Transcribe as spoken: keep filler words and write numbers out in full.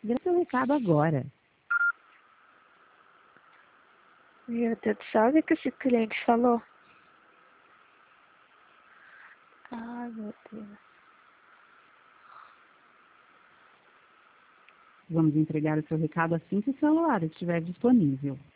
Grave seu recado agora. Meu Deus do céu, olha o que esse cliente falou. Ai, meu Deus. Vamos entregar o seu recado assim que o celular estiver disponível.